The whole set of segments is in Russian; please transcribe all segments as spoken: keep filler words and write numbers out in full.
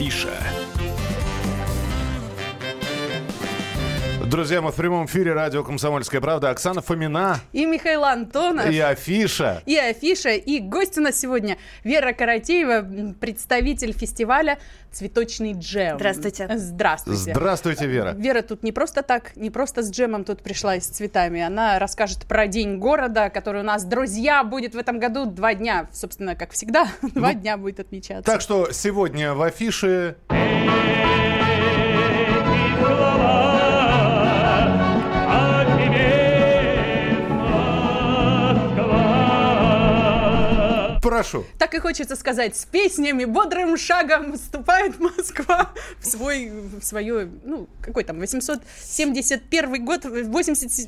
Афиша. Друзья, мы в прямом эфире радио «Комсомольская правда». Оксана Фомина. И Михаил Антонов. И Афиша. И Афиша. И гость у нас сегодня Вера Каратеева, представитель фестиваля «Цветочный джем». Здравствуйте. Здравствуйте. Здравствуйте, Вера. Вера тут не просто так, не просто с джемом тут пришла и с цветами. Она расскажет про День города, который у нас, друзья, будет в этом году два дня. Собственно, как всегда, два ну, дня будет отмечаться. Так что сегодня в Афише... Прошу. Так и хочется сказать, с песнями бодрым шагом вступает Москва в свой, в свое, ну, какой там, восемьсот семьдесят первый год, восемьдесят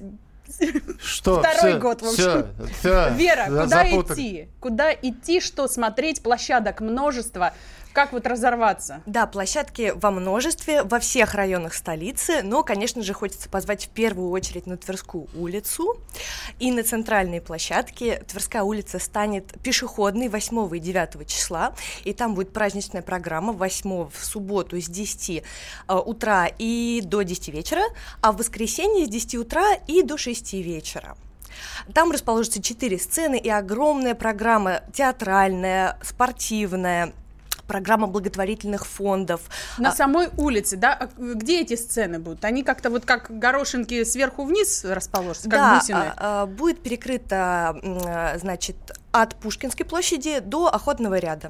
что? Второй все, год, в общем. Все, все, Вера, куда запутали. идти? Куда идти, что смотреть? Площадок множество. Как вот разорваться? Да, площадки во множестве, во всех районах столицы, но, конечно же, хочется позвать в первую очередь на Тверскую улицу и на центральные площадки. Тверская улица станет пешеходной восьмого и девятого числа, и там будет праздничная программа восьмого в субботу с десяти утра и до десяти вечера, а в воскресенье с десяти утра и до шести вечера. Там расположатся четыре сцены и огромная программа театральная, спортивная, программа благотворительных фондов. На а... самой улице, да? Где эти сцены будут? Они как-то вот как горошинки сверху вниз расположатся, как да, бусины? Да, а, будет перекрыто, значит, от Пушкинской площади до Охотного ряда.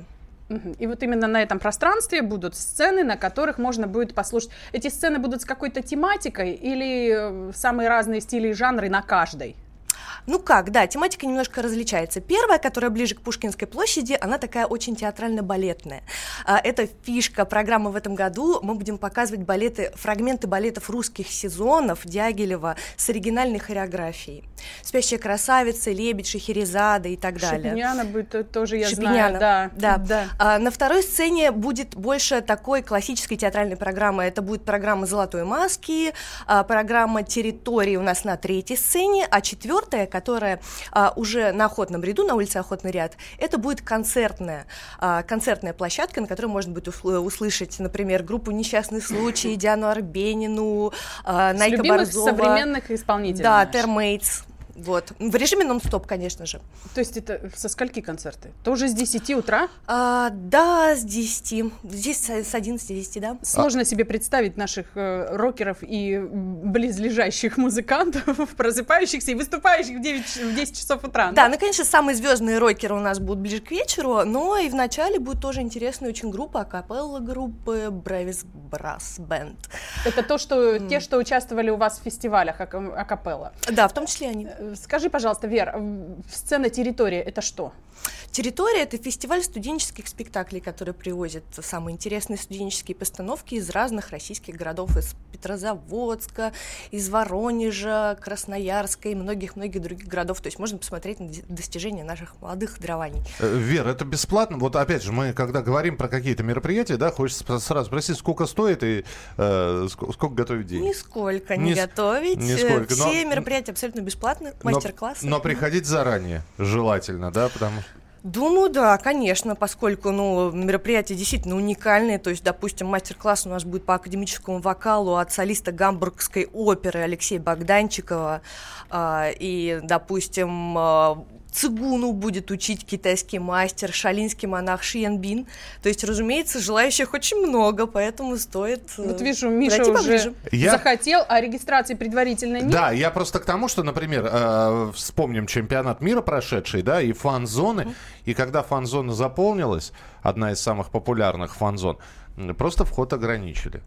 И вот именно на этом пространстве будут сцены, на которых можно будет послушать. Эти сцены будут с какой-то тематикой или самые разные стили и жанры на каждой? Ну как, да, тематика немножко различается. Первая, которая ближе к Пушкинской площади, она такая очень театрально-балетная. Это фишка программы в этом году. Мы будем показывать балеты, фрагменты балетов русских сезонов Дягилева с оригинальной хореографией. «Спящая красавица», «Лебедь», «Шахерезада» и так далее. Шипиняна будет тоже, я Шипиняна, знаю. Да, да. да. А, на второй сцене будет больше такой классической театральной программы. Это будет программа «Золотой маски», а, программа «Территории» у нас на третьей сцене, а четвертая, которая а, уже на Охотном ряду, на улице Охотный ряд, это будет концертная, а, концертная площадка, на которой можно будет услышать, например, группу «Несчастный случай», Диану Арбенину, а, Найка Борзова. Современных исполнителей. Да, Термейтс. Вот. В режиме нон-стоп, конечно же. То есть это со скольки концерты? Тоже с десяти утра? А, да, с десяти. Здесь с одиннадцати до десяти, да. Сложно а... себе представить наших э, рокеров и близлежащих музыкантов, просыпающихся и выступающих в, девять, в десять часов утра. Да, ну, конечно, самые звездные рокеры у нас будут ближе к вечеру, но и в начале будет тоже интересная очень группа, акапелла группы Брэвис Брасс Бэнд. Это то, что mm. те, что участвовали у вас в фестивалях акапелла? Да, в том числе они. Скажи, пожалуйста, Вер, сцена «Территория» — это что? «Территория» — это фестиваль студенческих спектаклей, который привозит самые интересные студенческие постановки из разных российских городов, из Петрозаводска, из Воронежа, Красноярска и многих-многих других городов. То есть можно посмотреть на достижения наших молодых дарований. Вер, это бесплатно? Вот опять же, мы когда говорим про какие-то мероприятия, да, хочется сразу спросить, сколько стоит и э, сколько готовить денег? Нисколько не, не готовить. Нисколько. Все но... мероприятия абсолютно бесплатны, мастер-классы. Но, но приходить заранее желательно, да, потому что... Думаю, да, конечно, поскольку ну, мероприятие действительно уникальное. То есть, допустим, мастер-класс у нас будет по академическому вокалу от солиста Гамбургской оперы Алексея Богданчикова. Э, и, допустим, э, цигуну будет учить китайский мастер, шалинский монах Ши Янбин. То есть, разумеется, желающих очень много, поэтому стоит э, Вот вижу, Миша уже я... захотел, а регистрации предварительно нет. Да, я просто к тому, что, например, э, вспомним чемпионат мира прошедший, да, и фан-зоны, mm-hmm. и когда фан-зона заполнилась, одна из самых популярных фан-зон, просто вход ограничили.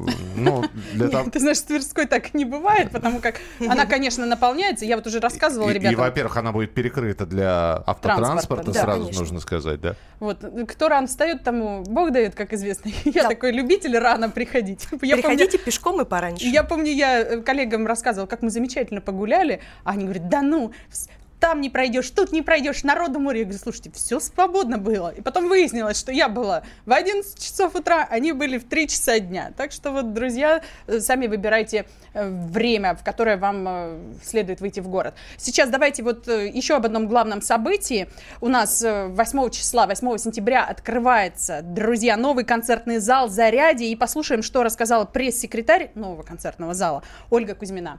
Ну, для того... Ты знаешь, в Тверской так не бывает, потому как она, конечно, наполняется. Я вот уже рассказывала и, ребятам. И, во-первых, она будет перекрыта для автотранспорта, да, сразу конечно. нужно сказать, да. Вот. Кто рано встает, тому Бог дает, как известно. Я да. такой любитель рано приходить. Я Приходите помню, пешком и пораньше. Я помню, я коллегам рассказывала, как мы замечательно погуляли, а они говорят, да ну... там не пройдешь, тут не пройдешь, народу море. Я говорю, слушайте, все свободно было. И потом выяснилось, что я была в одиннадцать часов утра, они были в три часа дня. Так что вот, друзья, сами выбирайте время, в которое вам следует выйти в город. Сейчас давайте вот еще об одном главном событии. У нас восьмого числа, восьмого сентября открывается, друзья, новый концертный зал «Зарядье». И послушаем, что рассказала пресс-секретарь нового концертного зала Ольга Кузьмина.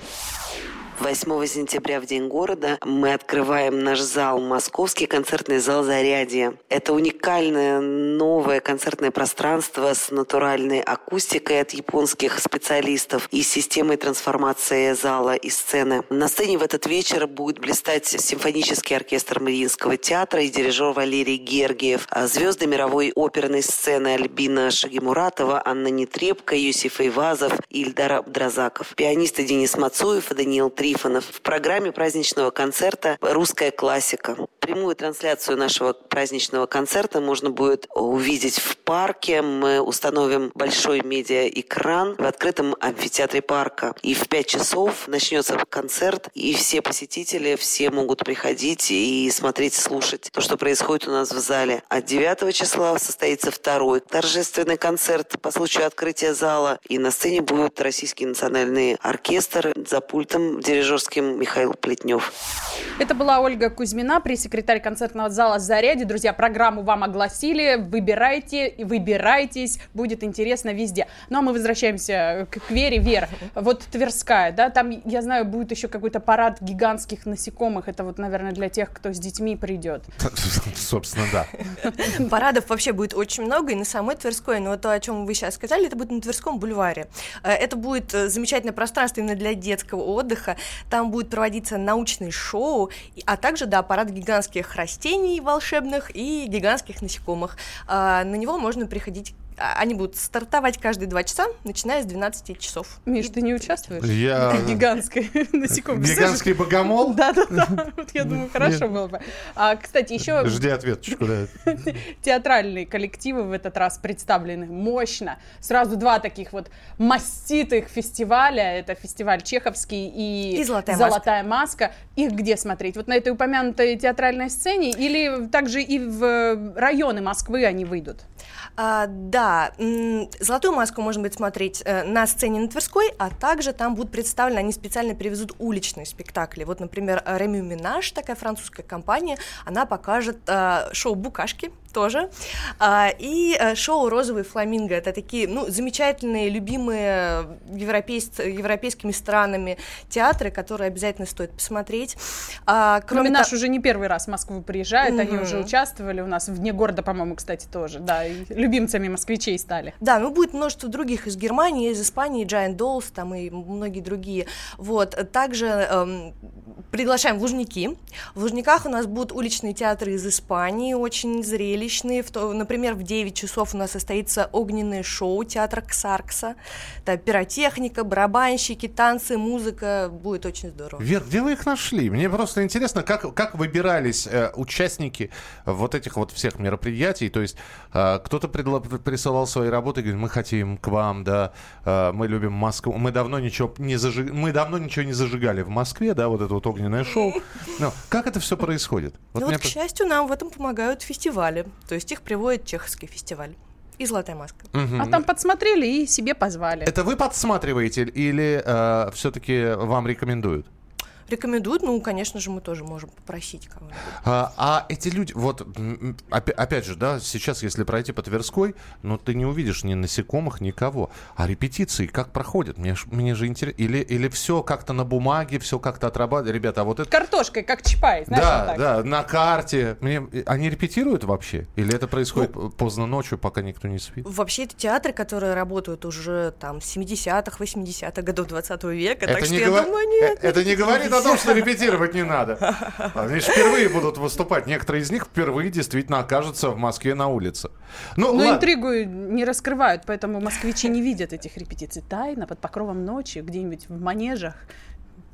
восьмого сентября, в День города, мы открываем наш зал, Московский концертный зал «Зарядье». Это уникальное новое концертное пространство с натуральной акустикой от японских специалистов и системой трансформации зала и сцены. На сцене в этот вечер будет блистать симфонический оркестр Мариинского театра и дирижер Валерий Гергиев, а звезды мировой оперной сцены Альбина Шагимуратова, Анна Нетребко, Юсиф Айвазов и Ильдар Абдразаков, пианисты Денис Мацуев и Даниил Трифонов. В программе праздничного концерта «Русская классика». Прямую трансляцию нашего праздничного концерта можно будет увидеть в парке. Мы установим большой медиаэкран в открытом амфитеатре парка. И в пять часов начнется концерт, и все посетители, все могут приходить и смотреть, слушать то, что происходит у нас в зале. А девятого числа состоится второй торжественный концерт по случаю открытия зала. И на сцене будет Российский национальный оркестр за пультом дирижерским Михаил Плетнев. Это была Ольга Кузьмина, пресс-секретарь концертного зала «Зарядье». Друзья, программу вам огласили. Выбирайте, выбирайтесь. Будет интересно везде. Ну, а мы возвращаемся к, к Вере. Вер, вот Тверская, да, там, я знаю, будет еще какой-то парад гигантских насекомых. Это вот, наверное, для тех, кто с детьми придет. Собственно, да. Парадов вообще будет очень много, и на самой Тверской, но то, о чем вы сейчас сказали, это будет на Тверском бульваре. Это будет замечательное пространство именно для детского отдыха. Там будет проводиться научное шоу, а также, да, парад гигантских растений волшебных и гигантских насекомых. На него можно приходить. Они будут стартовать каждые два часа, начиная с двенадцати часов. Миш, ты не участвуешь? Я... Гигантской насекомой. Гигантский богомол? Да-да-да. Вот я думаю, хорошо было бы. А, кстати, еще... Жди ответочку, да. Театральные коллективы в этот раз представлены мощно. Сразу два таких вот маститых фестиваля. Это фестиваль Чеховский и, и «Золотая, «Золотая маска». маска. Их где смотреть? Вот на этой упомянутой театральной сцене или также и в районы Москвы они выйдут? А, да, «Золотую маску» можно будет смотреть э, на сцене на Тверской, а также там будут представлены, они специально привезут уличные спектакли. Вот, например, Реми Минаж, такая французская компания, она покажет э, шоу «Букашки» тоже, э, и э, шоу «Розовый фламинго». Это такие, ну, замечательные, любимые европейс... европейскими странами театры, которые обязательно стоит посмотреть. А, кроме Минаж та... уже не первый раз в Москву приезжает, mm-hmm. они уже участвовали у нас в «Вне города», по-моему, кстати, тоже, да, и любимцами москвичей стали. Да, ну будет множество других из Германии, из Испании, Giant Dolls, там и многие другие. Вот, также эм, приглашаем в Лужники. В Лужниках у нас будут уличные театры из Испании, очень зрелищные. В то, например, в девять часов у нас состоится огненное шоу театра Ксаркса. Это пиротехника, барабанщики, танцы, музыка. Будет очень здорово. Вер, где вы их нашли? Мне просто интересно, как, как выбирались э, участники вот этих вот всех мероприятий. То есть э, кто-то предла- присылал свои работы и говорит, мы хотим к вам, да, э, мы любим Москву. Мы давно ничего не зажиг... мы давно ничего не зажигали в Москве, да, вот это вот огненное шоу. Но как это все происходит? Вот, ну вот, к счастью, нам в этом помогают фестивали. То есть их приводит Чеховский фестиваль и «Золотая маска». Угу. А там подсмотрели и себе позвали. Это вы подсматриваете или э, все-таки вам рекомендуют? Рекомендуют, ну, конечно же, мы тоже можем попросить кого-нибудь. А, а эти люди, вот, опять, опять же, да, сейчас, если пройти по Тверской, ну, ты не увидишь ни насекомых, никого. А репетиции как проходят? Мне, мне же интересно. Или, или все как-то на бумаге, все как-то отрабатывают? Ребята, а вот это... Картошкой, как Чапай, знаешь, да, вот так. Да, на карте. Мне... Они репетируют вообще? Или это происходит ну, поздно ночью, пока никто не спит? Вообще, это театры, которые работают уже, там, с семидесятых, восьмидесятых годов двадцатого века, это так что не я гов... думаю, нет. Это не говорит о том, что репетировать не надо. Они же впервые будут выступать. Некоторые из них впервые действительно окажутся в Москве на улице. Ну, Но интригу не раскрывают, поэтому москвичи не видят этих репетиций. Тайно, под покровом ночи, где-нибудь в манежах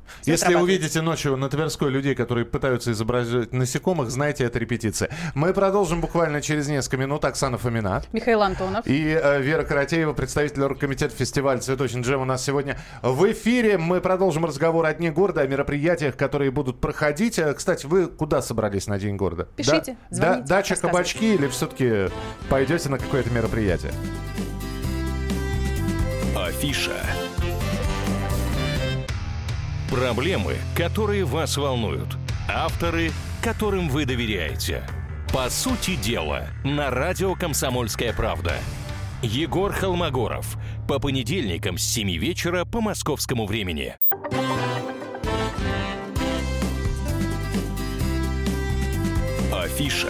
Все Если увидите ночью на Тверской людей, которые пытаются изображать насекомых, знайте, это репетиция. Мы продолжим буквально через несколько минут. Оксана Фомина. Михаил Антонов. И э, Вера Каратеева, представитель оргкомитета фестиваля «Цветочный джем» у нас сегодня в эфире. Мы продолжим разговор о Дне города, о мероприятиях, которые будут проходить. Кстати, вы куда собрались на День города? Пишите, да? звоните. Да, дача, кабачки или все-таки пойдете на какое-то мероприятие? Афиша. Проблемы, которые вас волнуют. Авторы, которым вы доверяете. По сути дела, на радио «Комсомольская правда». Егор Холмогоров. По понедельникам с семи вечера по московскому времени. Афиша.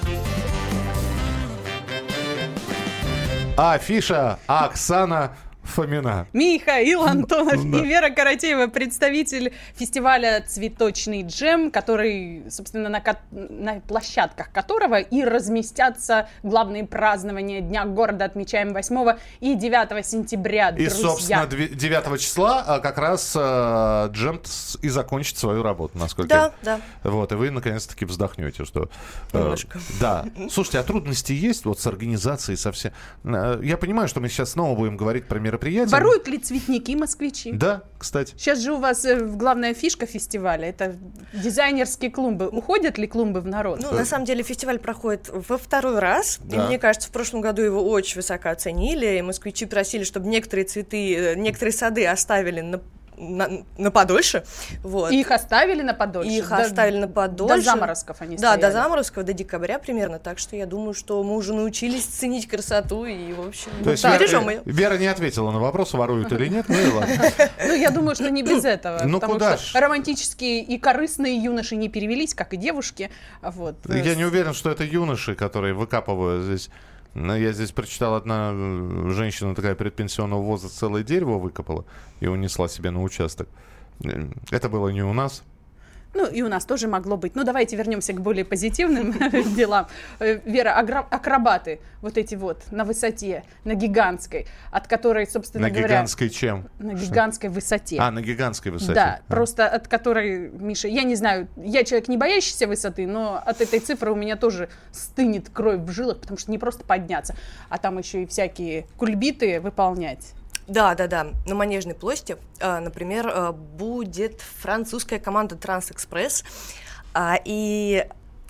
Афиша. Оксана Фомина. Михаил Антонов Да. и Вера Каратеева, представитель фестиваля «Цветочный джем», который, собственно, на, ко- на площадках которого и разместятся главные празднования Дня города. Отмечаем восьмого и девятого сентября, И, друзья. собственно, девятого числа а, как раз э, джем с- и закончит свою работу, насколько Да, я... да. Вот, и вы наконец-таки вздохнете, что... э, Немножко. Да. Слушайте, а трудности есть вот с организацией, со всем? Э, Я понимаю, что мы сейчас снова будем говорить про мероприятия. Воруют ли цветники москвичи? Да, кстати. Сейчас же у вас э, главная фишка фестиваля — это дизайнерские клумбы. Уходят ли клумбы в народ? Ну, на самом деле, фестиваль проходит во второй раз. Да. И мне кажется, в прошлом году его очень высоко оценили. И москвичи просили, чтобы некоторые цветы, э, некоторые сады оставили на, на, на подольше. Вот. И их оставили на подольше? Их До- оставили на подольше. До заморозков они Да, стояли. до заморозков, до декабря примерно. Так что я думаю, что мы уже научились ценить красоту и, в общем, То есть да. бережем Вера, ее. Вера не ответила на вопрос, воруют или нет. Ну и ладно. Ну, я думаю, что не без этого. Ну, потому куда что ж? романтические и корыстные юноши не перевелись, как и девушки. Вот. Я не уверен, что это юноши, которые выкапывают здесь. Но я здесь прочитал, одна э, женщина такая предпенсионного возраста целое дерево выкопала и унесла себе на участок. Э, Это было не у нас. Ну, и у нас тоже могло быть. Ну, давайте вернемся к более позитивным делам. Э, Вера, агро- акробаты, вот эти вот, на высоте, на гигантской, от которой, собственно На говоря... гигантской чем? На гигантской высоте. А, на гигантской высоте. Да, А. просто от которой, Миша, я не знаю, я человек не боящийся высоты, но от этой цифры у меня тоже стынет кровь в жилах, потому что не просто подняться, а там еще и всякие кульбиты выполнять. Да, да, да. На Манежной площади, э, например, э, будет французская команда Трансэкспресс, а, и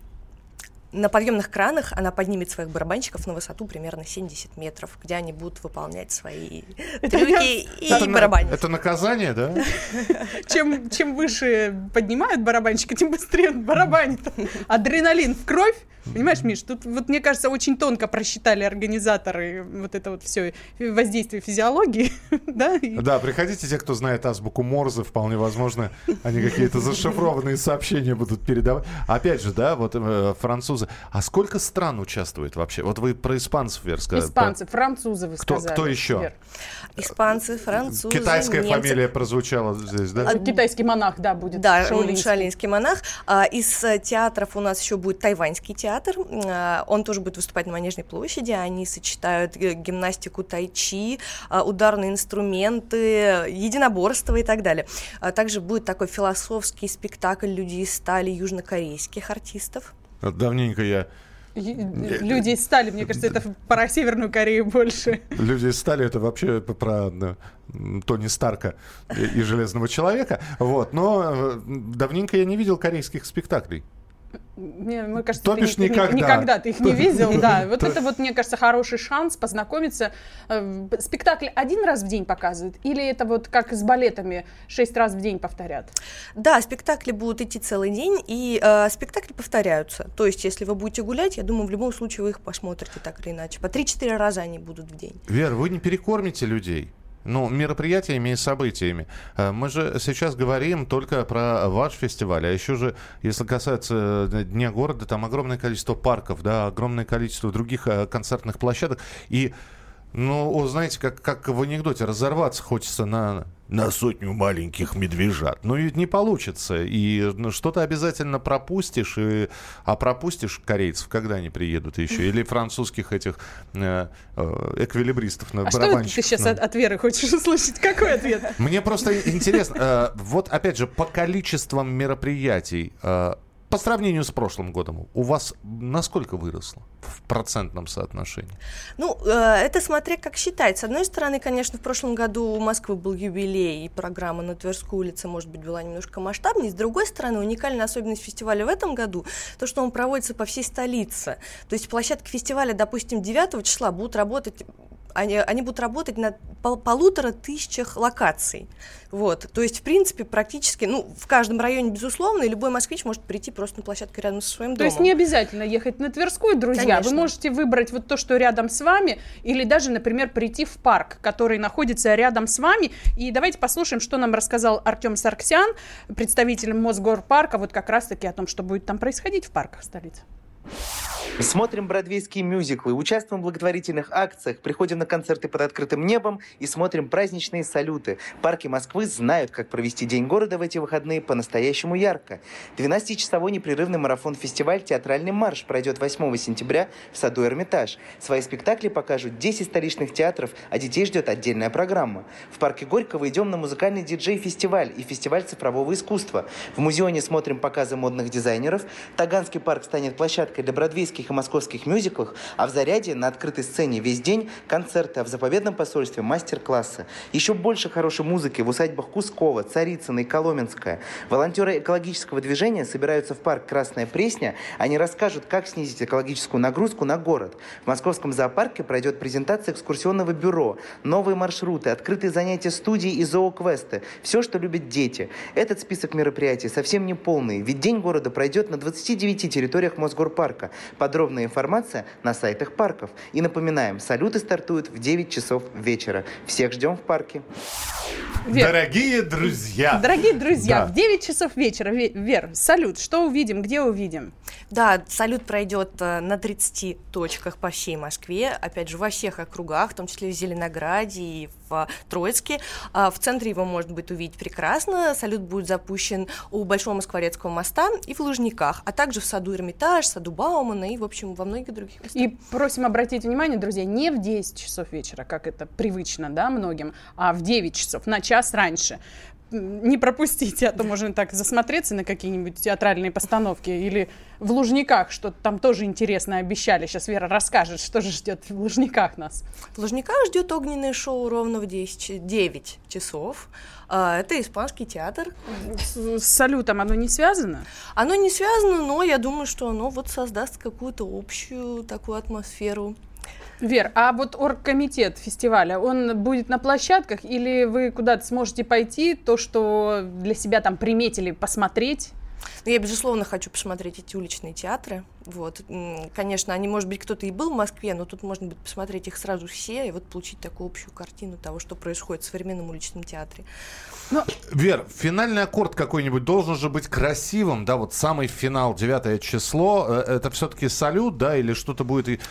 на подъемных кранах она поднимет своих барабанщиков на высоту примерно семьдесят метров, где они будут выполнять свои трюки и Это, на- барабанить. это наказание, да? Чем, чем выше поднимают барабанщика, тем быстрее он барабанит. Адреналин в кровь. Понимаешь, Миш, тут вот, мне кажется, очень тонко просчитали организаторы вот это вот все воздействие физиологии, да? И- Да, приходите те, кто знает азбуку Морзе, вполне возможно, они какие-то зашифрованные сообщения будут передавать. Опять же, да, вот э, французы. А сколько стран участвует вообще? Вот вы про испанцев, Вер, сказали. Испанцы, французы, вы Кто- сказали. кто еще? Вер. Испанцы, французы, Китайская немцы. фамилия прозвучала здесь, да? А Китайский монах, да, будет. Да, шаолиньский. шаолиньский монах. А, Из э, театров у нас еще будет тайваньский театр. А, Он тоже будет выступать на Манежной площади. Они сочетают э, гимнастику тайчи, а, ударные инструменты, единоборство и так далее. А Также будет такой философский спектакль «Люди из стали» южнокорейских артистов. Вот давненько я... Е- Люди из стали, мне кажется, это про Северную Корею больше. Люди из стали — это вообще про да, Тони Старка и, и Железного Человека. Вот. Но э, давненько я не видел корейских спектаклей. Мне, мне кажется, То ты бишь ни- никогда. никогда ты их не видел, да. Вот То- это вот, мне кажется, хороший шанс познакомиться. Э, Спектакль один раз в день показывают? Или это вот как с балетами, шесть раз в день повторят? Да, спектакли будут идти целый день, и э, спектакли повторяются. То есть, если вы будете гулять, я думаю, в любом случае вы их посмотрите так или иначе. По три-четыре раза они будут в день. Вер, вы не перекормите людей. Ну, мероприятиями и событиями. Э, Мы же сейчас говорим только про ваш фестиваль. А еще же, если касается э, Дня города, там огромное количество парков, да, огромное количество других э, концертных площадок. И, ну, о, знаете, как, как в анекдоте, разорваться хочется на на сотню маленьких медвежат. Ну, ведь не получится. И ну, что-то обязательно пропустишь. И... А пропустишь корейцев, когда они приедут еще? Или французских этих э, э, эквилибристов, а барабанщиков. Что ты сейчас ну. от, от Веры хочешь услышать? Какой ответ? Мне просто интересно. Э, вот, опять же, по количествам мероприятий, э, по сравнению с прошлым годом, у вас насколько выросло в процентном соотношении? Ну, э, это смотря как считать. С одной стороны, конечно, в прошлом году у Москвы был юбилей, и программа на Тверской улице, может быть, была немножко масштабнее. С другой стороны, уникальная особенность фестиваля в этом году, то, что он проводится по всей столице. То есть площадки фестиваля, допустим, девятого числа будут работать... Они, они будут работать на пол, полутора тысячах локаций. Вот. То есть, в принципе, практически, ну, в каждом районе, безусловно, и любой москвич может прийти просто на площадку рядом со своим то домом. есть не обязательно ехать на Тверскую, друзья. Конечно. Вы можете выбрать вот то, что рядом с вами, или даже, например, прийти в парк, который находится рядом с вами. И давайте послушаем, что нам рассказал Артем Сарксян, представитель Мосгорпарка, вот как раз-таки о том, что будет там происходить в парках столицы. Смотрим бродвейские мюзиклы, участвуем в благотворительных акциях, приходим на концерты под открытым небом и смотрим праздничные салюты. Парки Москвы знают, как провести День города в эти выходные по-настоящему ярко. двенадцатичасовой непрерывный марафон-фестиваль «Театральный марш» пройдет восьмого сентября в саду Эрмитаж. Свои спектакли покажут десять столичных театров, а детей ждет отдельная программа. В парке Горького идем на музыкальный диджей-фестиваль и фестиваль цифрового искусства. В музеоне смотрим показы модных дизайнеров. Таганский парк станет площадкой для бродвейских и московских мюзиклах, а в Зарядье на открытой сцене весь день концерты, а в заповедном посольстве мастер-классы. Еще больше хорошей музыки в усадьбах Кускова, Царицына и Коломенская. Волонтеры экологического движения собираются в парк «Красная Пресня». Они расскажут, как снизить экологическую нагрузку на город. В московском зоопарке пройдет презентация экскурсионного бюро, новые маршруты, открытые занятия студии и зооквесты. Все, что любят дети. Этот список мероприятий совсем не полный, ведь День города пройдет на двадцати девяти территориях Мосгорпарка. Подробная информация на сайтах парков. И напоминаем, салюты стартуют в девять часов вечера. Всех ждем в парке. Вер. Дорогие друзья! Дорогие друзья, да. в девять часов вечера, Вер, салют, что увидим, где увидим? Да, салют пройдет на тридцати точках по всей Москве, опять же, во всех округах, в том числе в Зеленограде и в Троицке. В центре его можно будет увидеть прекрасно. Салют будет запущен у Большого Москворецкого моста и в Лужниках, а также в саду Эрмитаж, саду Баумана и, в общем, во многих других местах. И просим обратить внимание, друзья, не в десять часов вечера, как это привычно, да, многим, а в девять часов, на час раньше. Не пропустите, а то можно так засмотреться на какие-нибудь театральные постановки или в Лужниках, что-то там тоже интересно обещали. Сейчас Вера расскажет, что же ждет в Лужниках нас. В Лужниках ждет огненное шоу ровно в девять часов. Это испанский театр. С, с салютом оно не связано? Оно не связано, но я думаю, что оно вот создаст какую-то общую такую атмосферу. Вер, а вот оргкомитет фестиваля, он будет на площадках или вы куда-то сможете пойти, то, что для себя там приметили, посмотреть? Ну, я, безусловно, хочу посмотреть эти уличные театры. Вот. Конечно, они, может быть, кто-то и был в Москве, но тут можно будет посмотреть их сразу все и вот получить такую общую картину того, что происходит в современном уличном театре. Но... Вер, финальный аккорд какой-нибудь должен же быть красивым, да, вот самый финал, девятое число, это все-таки салют, да, или что-то будет и...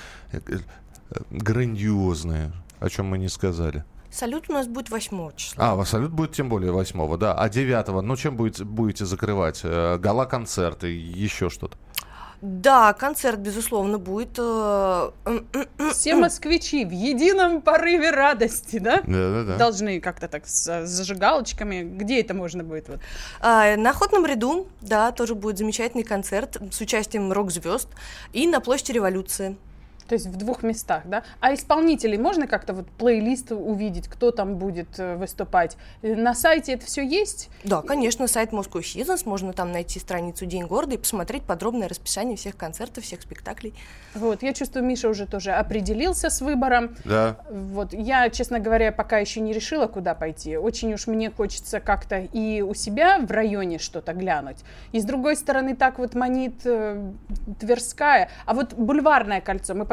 грандиозное, о чем мы не сказали. Салют у нас будет восьмого числа. А, салют будет тем более восьмого, да. А девятого, ну чем будете, будете закрывать? Гала-концерты, еще что-то? Да, концерт, безусловно, будет. Все москвичи в едином порыве радости, да? Да, да, да. Должны как-то так с зажигалочками. Где это можно будет? Вот? А, на Охотном ряду, да, тоже будет замечательный концерт с участием рок-звезд. И на площади Революции. То есть в двух местах, да? А исполнителей можно как-то вот плейлист увидеть, кто там будет выступать? На сайте это все есть? Да, конечно, сайт Moscow Seasons, можно там найти страницу День города и посмотреть подробное расписание всех концертов, всех спектаклей. Вот, я чувствую, Миша уже тоже определился с выбором. Да. Вот, я, честно говоря, пока еще не решила, куда пойти. Очень уж мне хочется как-то и у себя в районе что-то глянуть. И с другой стороны, так вот манит э, Тверская. А вот Бульварное кольцо, мы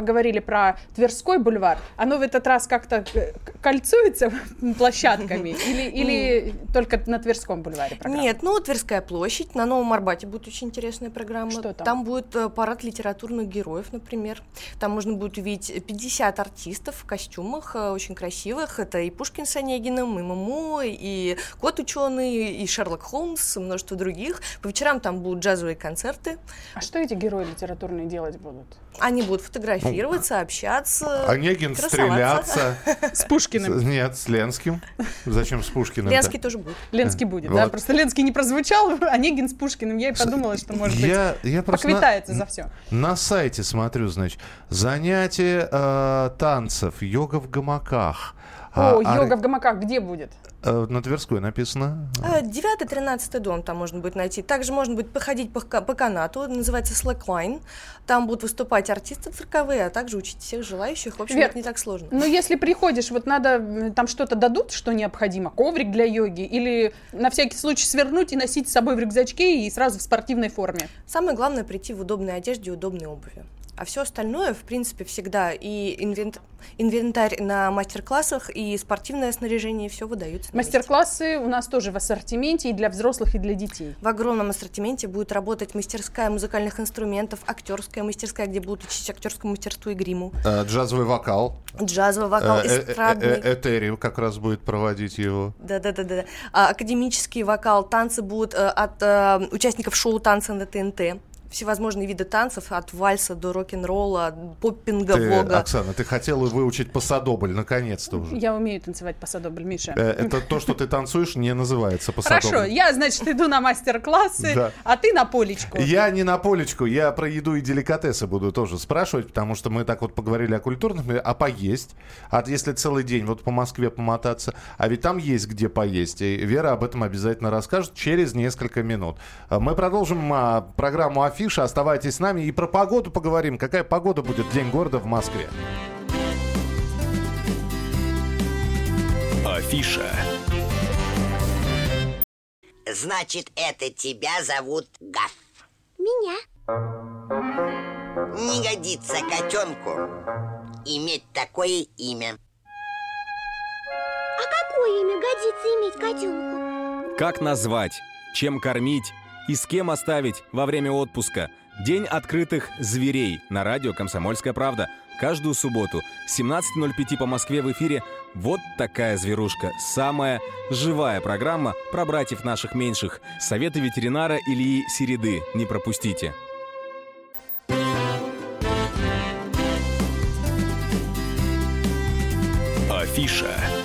поговорили про Тверской бульвар, оно в этот раз как-то кольцуется площадками или, или только на Тверском бульваре программа? Нет, ну, Тверская площадь, на Новом Арбате будет очень интересная программа. Что там? Там будет парад литературных героев, например. Там можно будет увидеть пятьдесят артистов в костюмах, очень красивых. Это и Пушкин с Онегиным, и Муму, и Кот ученый, и Шерлок Холмс, и множество других. По вечерам там будут джазовые концерты. А что эти герои литературные делать будут? Они будут фотографироваться, общаться, Онегин красоваться. стреляться. С Пушкиным? Нет, с Ленским. Зачем с Пушкиным? Ленский тоже будет. Ленский будет, Вот. да? Просто Ленский не прозвучал, Онегин с Пушкиным. Я и подумала, что, может быть, Я, я просто поквитается на, за все. На сайте смотрю, значит, занятия э, танцев, йога в гамаках. О, А- йога а- в гамаках где будет? э, На Тверской написано. девятый-тринадцатый дом там можно будет найти. Также можно будет походить по, ка- по канату, называется slackline. Там будут выступать артисты цирковые, а также учить всех желающих. В общем, Вер, это не так сложно. Ну, если приходишь, вот надо, м, там что-то дадут, что необходимо? Коврик для йоги? Или на всякий случай свернуть и носить с собой в рюкзачке и сразу в спортивной форме? Самое главное прийти в удобной одежде и удобной обуви. А все остальное, в принципе, всегда и инвент... инвентарь на мастер-классах, и спортивное снаряжение, все выдаются. на месте. Мастер-классы у нас тоже в ассортименте и для взрослых, и для детей. В огромном ассортименте будет работать мастерская музыкальных инструментов, актерская мастерская, где будут учить актерскому мастерству и гриму, Э, Джазовый вокал. джазовый вокал, Э, э, э, эстрадный. э, Этери как раз будет проводить его. Да-да-да-да. А, академический вокал, танцы будут э, от э, участников шоу «Танцы на ТНТ». Всевозможные виды танцев, от вальса до рок-н-ролла, поппинга, Ты, вога. Оксана, ты хотела выучить пасадобль, наконец-то уже. Я умею танцевать пасадобль, Миша. Э, Это то, что ты танцуешь, не называется пасадобль. Хорошо, я, значит, иду на мастер-классы, Да. а ты на полечку. Я не на полечку, я про еду и деликатесы буду тоже спрашивать, потому что мы так вот поговорили о культурных, а поесть, а если целый день вот по Москве помотаться, а ведь там есть где поесть, и Вера об этом обязательно расскажет через несколько минут. Мы продолжим а, программу «Афиша», оставайтесь с нами и про погоду поговорим, какая погода будет в День города в Москве. Афиша. Значит, это тебя зовут Гаф. Меня. Не годится котенку иметь такое имя. А какое имя годится иметь котенку? Как назвать, чем кормить и с кем оставить во время отпуска? День открытых зверей на радио «Комсомольская правда». Каждую субботу с семнадцати ноль пять по Москве в эфире «Вот такая зверушка». Самая живая программа про братьев наших меньших. Советы ветеринара Ильи Середы. Не пропустите. Афиша.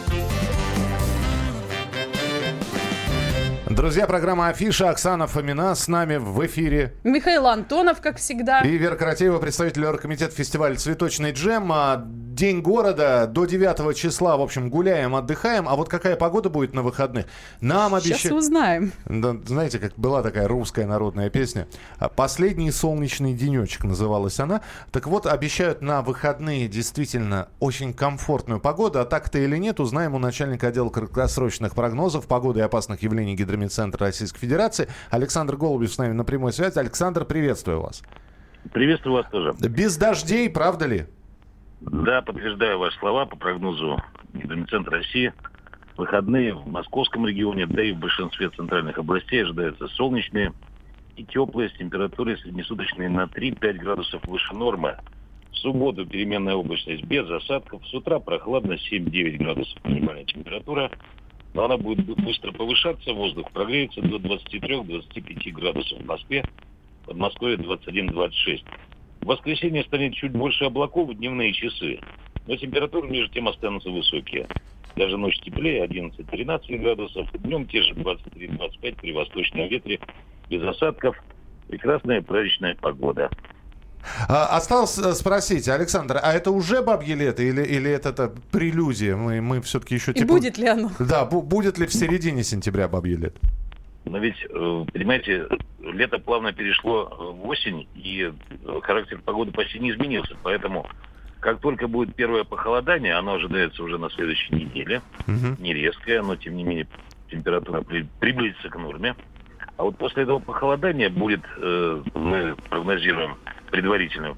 Друзья, программа «Афиша». Оксана Фомина с нами в эфире. Михаил Антонов, как всегда. И Вера Каратеева, представитель оргкомитета фестиваля «Цветочный джем». День города до девятого числа. В общем, гуляем, отдыхаем. А вот какая погода будет на выходных? Нам обещают... Сейчас узнаем. Да, знаете, как была такая русская народная песня? «Последний солнечный денечек» называлась она. Так вот, обещают на выходные действительно очень комфортную погоду. А так-то или нет, узнаем у начальника отдела краткосрочных прогнозов погоды и опасных явлений Гидромедцентра Российской Федерации. Александр Голубев с нами на прямой связи. Александр, приветствую вас. Приветствую вас тоже. Без дождей, правда ли? Да, подтверждаю ваши слова по прогнозу Гидромедцентра России. Выходные в московском регионе, да и в большинстве центральных областей ожидаются солнечные и теплые, с температурой среднесуточной на три-пять градусов выше нормы. В субботу переменная облачность без осадков. С утра прохладно, семь-девять градусов минимальная температура. Но она будет быстро повышаться, воздух прогреется до двадцати трёх - двадцати пяти градусов в Москве, в Подмосковье двадцать один - двадцать шесть. В воскресенье станет чуть больше облаков в дневные часы, но температуры между тем останутся высокие. Даже ночь теплее, одиннадцать-тринадцать градусов, днем те же двадцать три - двадцать пять при восточном ветре, без осадков. Прекрасная праздничная погода. А, осталось спросить, Александр, а это уже бабье лето или, или это, это прелюдия? Мы, мы все-таки еще... И типа... будет ли оно? Да, бу- будет ли в середине сентября бабье лето? Но ведь, понимаете, лето плавно перешло в осень, и характер погоды почти не изменился. Поэтому, как только будет первое похолодание, оно ожидается уже на следующей неделе, Угу. не резкое, но, тем не менее, температура при- приблизится к норме. А вот после этого похолодания будет, э, мы прогнозируем предварительную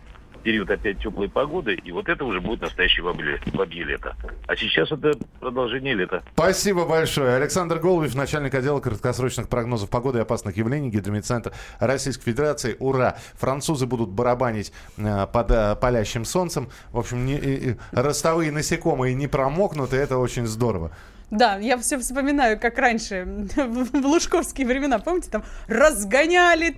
период опять теплой погоды, и вот это уже будет настоящее бабье, бабье лето. А сейчас это продолжение лета. Спасибо большое. Александр Голубев, начальник отдела краткосрочных прогнозов погоды и опасных явлений Гидромедцентра Российской Федерации. Ура! Французы будут барабанить э, под э, палящим солнцем. В общем, не, э, ростовые насекомые не промокнут, и это очень здорово. Да, я все вспоминаю, как раньше, в лужковские времена, помните, там разгоняли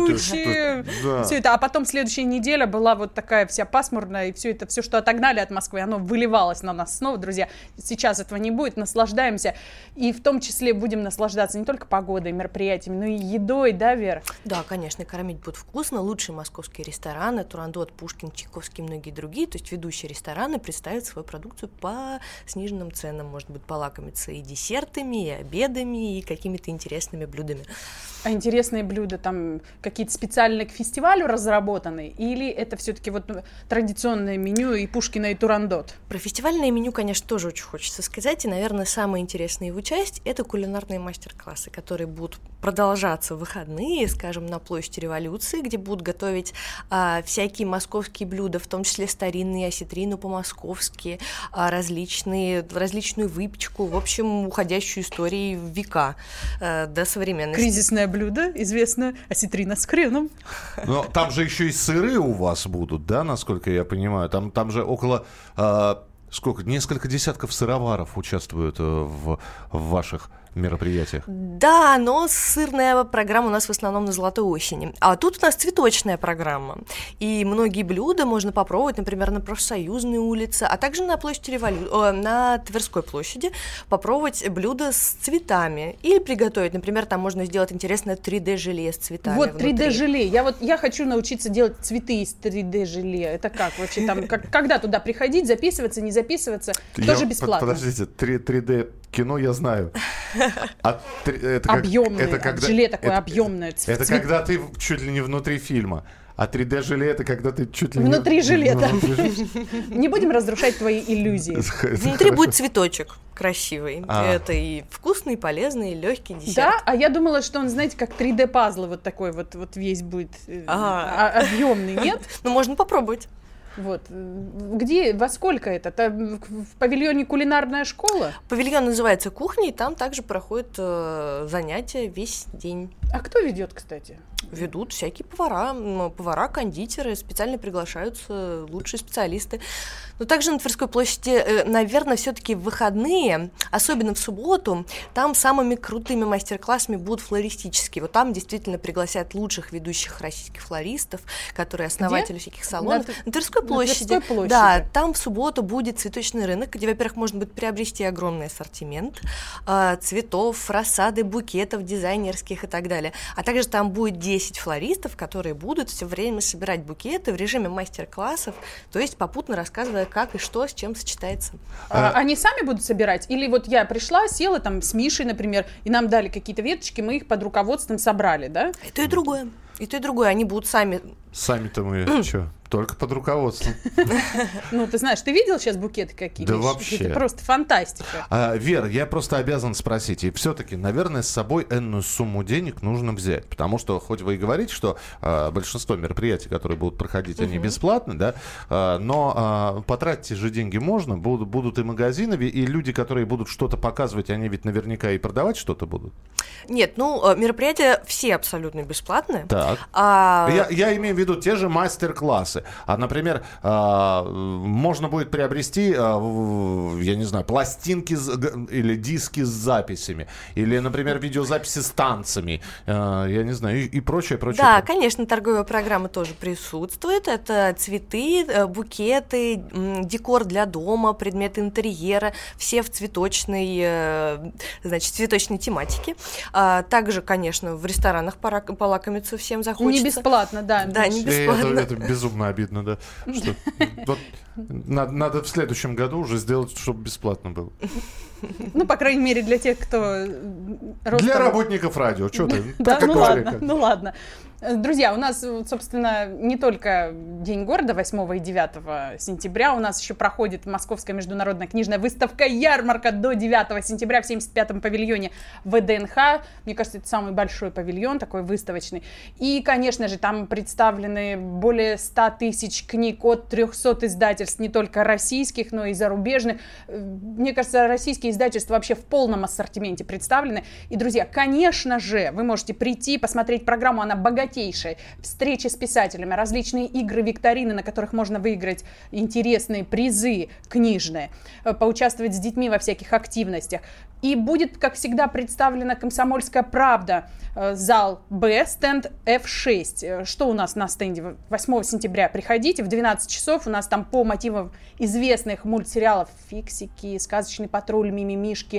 тучи, да, да. Все это, а потом следующая неделя была вот такая вся пасмурная, и все это, все, что отогнали от Москвы, оно выливалось на нас снова, друзья. Сейчас этого не будет, наслаждаемся, и в том числе будем наслаждаться не только погодой, мероприятиями, но и едой, да, Вера? Да, конечно, кормить будут вкусно, лучшие московские рестораны, Турандот, Пушкин, Чайковский и многие другие, то есть ведущие рестораны представят свою продукцию по сниженным ценам, может быть, полакомиться и десертами, и обедами, и какими-то интересными блюдами. А интересные блюда там какие-то специальные к фестивалю разработаны? Или это все-таки вот традиционное меню и Пушкина, и Турандот? Про фестивальное меню, конечно, тоже очень хочется сказать. И, наверное, самая интересная его часть — это кулинарные мастер-классы, которые будут продолжаться в выходные, скажем, на площади Революции, где будут готовить а, всякие московские блюда, в том числе старинные осетрины по-московски, а, различные, различную выпечку, в общем, уходящую историей в века а, до современности. Кризисное блюдо, известно, осетрина с хреном. Но там же еще и сыры у вас будут, да, насколько я понимаю? Там, там же около, э, сколько, несколько десятков сыроваров участвуют в, в ваших мероприятиях. Да, но сырная программа у нас в основном на Золотой осени. А тут у нас цветочная программа. И многие блюда можно попробовать, например, на Профсоюзной улице, а также на площади Револю... О, на Тверской площади попробовать блюда с цветами. Или приготовить, например, там можно сделать интересное три дэ-желе с цветами. Вот три дэ-желе. Я вот я хочу научиться делать цветы из три дэ-желе. Это как вообще там? Как, когда туда приходить, записываться, не записываться? Тоже бесплатно. Подождите, три дэ кино я знаю. А, это объемное, это когда, желе такое это, объемное. Это цвет... когда ты чуть ли не внутри фильма. А три дэ-желе — это когда ты чуть ли не... Внутри желе, да. Не будем разрушать твои иллюзии. Внутри будет цветочек красивый. Это и вкусный, и полезный, и легкий десерт. Да, а я думала, что он, знаете, как три дэ-пазл вот такой вот весь будет объемный, нет? Ну, можно попробовать. Вот. Где, во сколько это? Это в павильоне «Кулинарная школа»? Павильон называется «Кухня», и там также проходят э, занятия весь день. А кто ведет, кстати? Ведут всякие повара, повара, кондитеры, специально приглашаются лучшие специалисты. Но также на Тверской площади, наверное, все-таки в выходные, особенно в субботу, там самыми крутыми мастер-классами будут флористические. Вот там действительно пригласят лучших ведущих российских флористов, которые основатели Где? всяких салонов. На, на Тверской площади. На Тверской площади. Да, там в субботу будет цветочный рынок, где, во-первых, можно будет приобрести огромный ассортимент э, цветов, рассады, букетов дизайнерских и так далее. А также там будет десять флористов, которые будут все время собирать букеты в режиме мастер-классов, то есть попутно рассказывая, как и что, с чем сочетается. А, они сами будут собирать? Или вот я пришла, села там с Мишей, например, и нам дали какие-то веточки, мы их под руководством собрали, да? И то, и другое. И то, и другое. Они будут сами... Сами-то мы что? Только под руководством. Ну, ты знаешь, ты видел сейчас букеты какие? Да вообще. Это просто фантастика. А, Вера, я просто обязан спросить. И все-таки, наверное, с собой энную сумму денег нужно взять. Потому что, хоть вы и говорите, что а, большинство мероприятий, которые будут проходить, они uh-huh. бесплатны, да, а, но а, потратить же деньги можно. Будут, будут и магазины, и люди, которые будут что-то показывать, они ведь наверняка и продавать что-то будут. Нет, ну, мероприятия все абсолютно бесплатные. Так. А... Я, я имею в виду те же мастер-классы. А, например, а, можно будет приобрести, а, я не знаю, пластинки или диски с записями. Или, например, видеозаписи с танцами. А, я не знаю, и, и прочее, прочее. Да, конечно, торговая программа тоже присутствует. Это цветы, букеты, декор для дома, предметы интерьера. Все в цветочной, значит, цветочной тематике. А, также, конечно, в ресторанах полакомиться всем захочется. Не бесплатно, да. Да, не бесплатно. Это, это безумно обидно, да. Что, вот, надо, надо в следующем году уже сделать, чтобы бесплатно было. Ну, по крайней мере, для тех, кто... Для работников радио, что ты? Да, ну ладно, ну ладно. Друзья, у нас, собственно, не только День города восьмого и девятого сентября, у нас еще проходит Московская международная книжная выставка-ярмарка до девятого сентября в семьдесят пятом павильоне ВДНХ. Мне кажется, это самый большой павильон, такой выставочный. И, конечно же, там представлены более ста тысяч книг от трехсот издательств, не только российских, но и зарубежных. Мне кажется, российские издательства вообще в полном ассортименте представлены. И, друзья, конечно же, вы можете прийти, посмотреть программу, она богатейшая. Встречи с писателями, различные игры, викторины, на которых можно выиграть интересные призы книжные, поучаствовать с детьми во всяких активностях. И будет, как всегда, представлена «Комсомольская правда», зал Б, стенд эф шесть. Что у нас на стенде? восьмого сентября приходите в двенадцать часов. У нас там по мотивам известных мультсериалов «Фиксики», «Сказочный патруль», «Мимимишки»,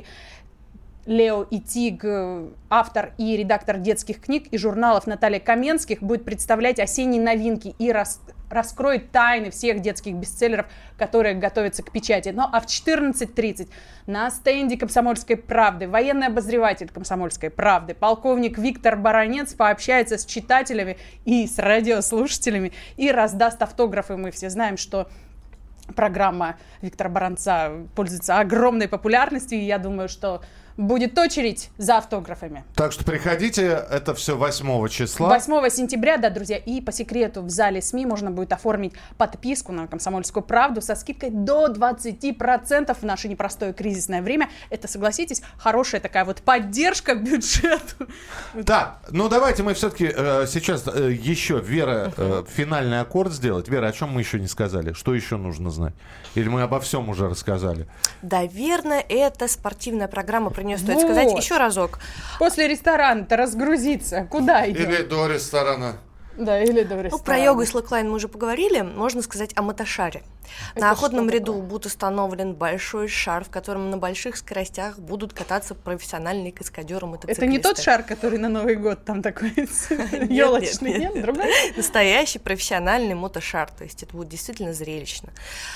Лео и Тиг, автор и редактор детских книг и журналов Наталья Каменских, будет представлять осенние новинки и рас, раскроет тайны всех детских бестселлеров, которые готовятся к печати. Ну а в четырнадцать тридцать на стенде «Комсомольской правды» военный обозреватель «Комсомольской правды» полковник Виктор Баранец пообщается с читателями и с радиослушателями и раздаст автографы. Мы все знаем, что программа Виктора Баранца пользуется огромной популярностью, и я думаю, что будет очередь за автографами. Так что приходите, это все восьмого числа. восьмого сентября, да, друзья, и по секрету в зале СМИ можно будет оформить подписку на «Комсомольскую правду» со скидкой до двадцати процентов в наше непростое кризисное время. Это, согласитесь, хорошая такая вот поддержка к бюджету. Да, ну давайте мы все-таки э, сейчас э, еще, Вера, э, финальный аккорд сделать. Вера, о чем мы еще не сказали? Что еще нужно знать? Или мы обо всем уже рассказали? Да, верно, это спортивная программа, про нее стоит вот сказать еще разок. После ресторана-то разгрузиться, куда идем? Или до ресторана. Да, или до ресторана. Ну, про йогу и слэклайн мы уже поговорили. Можно сказать о мотошаре. Это на охотном ряду такое? Будет установлен большой шар, в котором на больших скоростях будут кататься профессиональные каскадеры-мотоциклисты. Это не тот шар, который на Новый год там такой елочный, нет? Другой? Настоящий профессиональный мотошар. То есть это будет действительно зрелищно.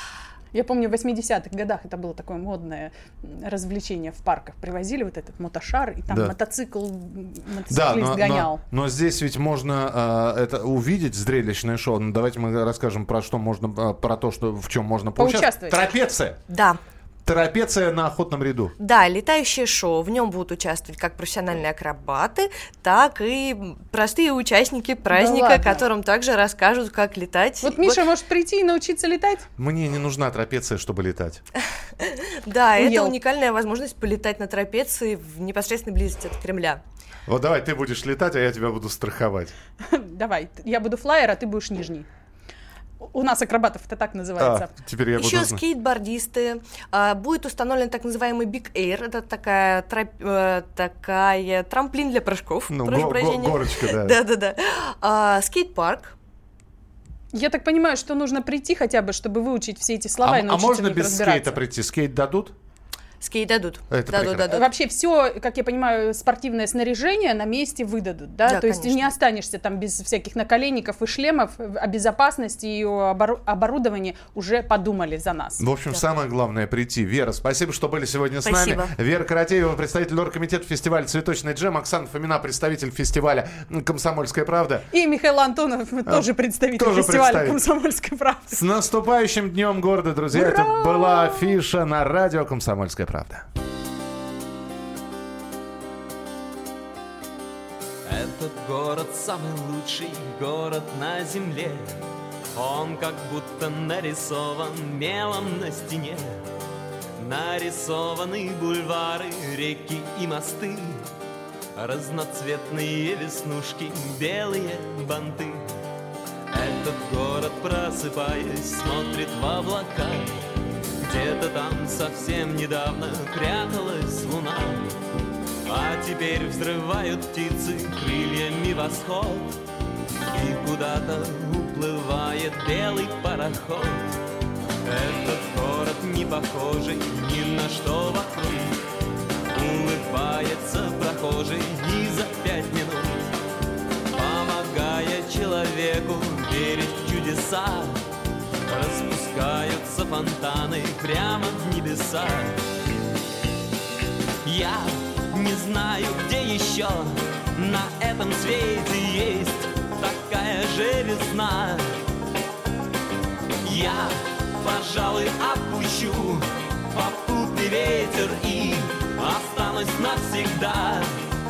Я помню, в восьмидесятых годах это было такое модное развлечение в парках. Привозили вот этот мотошар, и там да. мотоцикл, мотоциклист да, но, гонял. Но, но здесь ведь можно э, это увидеть, зрелищное шоу. Ну, давайте мы расскажем про что можно, э, про то, что, в чем можно поучаствовать. Трапеция. Да. Трапеция на охотном ряду. Да, летающее шоу. В нем будут участвовать как профессиональные акробаты, так и простые участники праздника, да которым также расскажут, как летать. Вот Миша вот. может прийти и научиться летать? Мне не нужна трапеция, чтобы летать. Да, это уникальная возможность полетать на трапеции в непосредственной близости от Кремля. Вот давай, ты будешь летать, а я тебя буду страховать. Давай, я буду флайер, а ты будешь нижний. У нас акробатов это так называется. А, теперь я Еще буду... скейтбордисты. А, будет установлен так называемый Big Air. Это такая, троп... э, такая трамплин для прыжков. Ну, го- го- горочка, да. Да-да-да. А, скейт-парк. Я так понимаю, что нужно прийти хотя бы, чтобы выучить все эти слова а, и научиться А можно в них без разбираться. скейта прийти? Скейт дадут? Скейт дадут. Это дадут, дадут. Вообще все, как я понимаю, спортивное снаряжение на месте выдадут, да? Да, То есть конечно. не останешься там без всяких наколенников и шлемов. О безопасности и о обору- оборудовании уже подумали за нас. В общем, да. самое главное прийти. Вера, спасибо, что были сегодня спасибо. с нами. Вера Каратеева, представитель оргкомитета фестиваля «Цветочный джем», Оксана Фомина, представитель фестиваля «Комсомольская правда». И Михаил Антонов, а, тоже представитель тоже фестиваля представитель. «Комсомольская правда». С наступающим Днем города, друзья. Ура! Это была афиша на радио «Комсомольская правда». Этот город самый лучший город на земле. Он как будто нарисован мелом на стене. Нарисованы бульвары, реки и мосты, разноцветные веснушки, белые банты. Этот город, просыпаясь, смотрит в облака. Где-то там совсем недавно пряталась луна, а теперь взрывают птицы крыльями восход, и куда-то уплывает белый пароход. Этот город не похожий ни на что вокруг, улыбается прохожий и за пять минут, помогая человеку верить в чудеса, распускаются фонтаны прямо в небеса. Я не знаю, где еще на этом свете есть такая же весна. Я, пожалуй, опущу попутный ветер и останусь навсегда.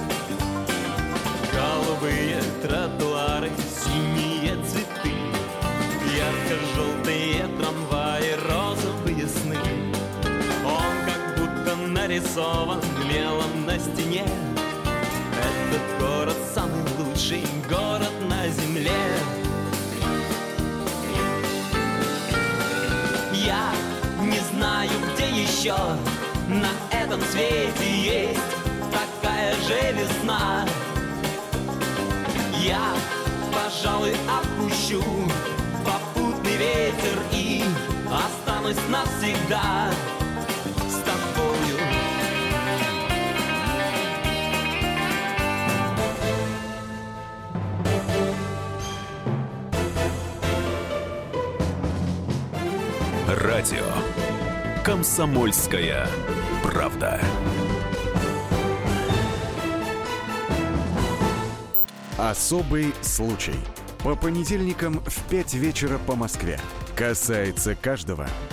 Голубые тротуары, синие цветы, ярко-желтые трамваи, розовые сны. Он как будто нарисован мелом на стене. Этот город самый лучший город на земле. Я не знаю, где еще на этом свете есть такая же весна. Я, пожалуй, опущу попутный ветер и останусь навсегда с тобою. Радио «Комсомольская правда». Особый случай. По понедельникам в пять вечера по Москве. Касается каждого.